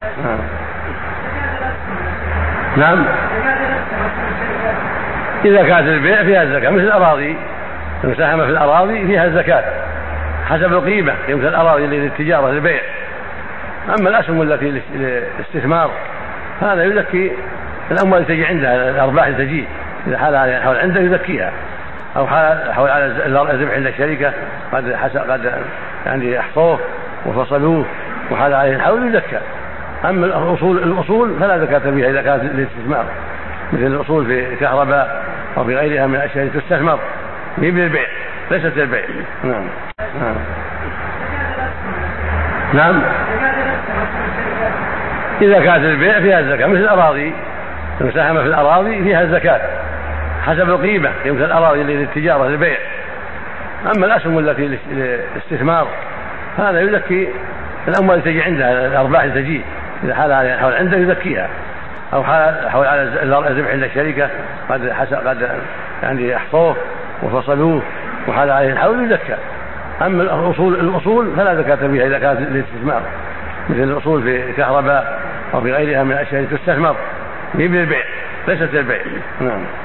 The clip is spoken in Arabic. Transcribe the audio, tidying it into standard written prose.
نعم. إذا كانت البيع فيها الزكاة مثل الأراضي، المساهمة في الأراضي فيها الزكاة حسب القيمة، مثل الأراضي للتجارة للبيع. أما الأسهم التي للاستثمار هذا يزكي الأموال التي تجي عندها، الأرباح التي تجي إذا حال عنده يزكيها، أو حول على الربح عند الشركة قد يعني أحصوه وفصلوه وحال عليه الحول يزكى. أما الأصول فلا زكاة فيها إذا كانت للاستثمار، مثل الأصول في كهرباء أو في غيرها من الأشياء التي تستثمر هي بالبيع ليست البيع. نعم. نعم. إذا كانت البيع فيها الزكاة مثل الأراضي، المساهمة في الأراضي فيها الزكاة حسب القيمة، مثل الأراضي للتجارة للبيع. أما الأسهم التي للاستثمار هذا يزكي الأموال التي تجي عندها، الأرباح التي تجي إذا حال عنده يزكيها، أو حول على الربح عند الشركة قد يعني أحصوه وفصلوه وحال عليه الحول يزكى. أما الأصول فلا زكاة فيها إذا كانت للاستثمار، مثل الأصول في كهرباء أو في غيرها من الأشياء التي تستثمر هي بالبيع ليست البيع. نعم.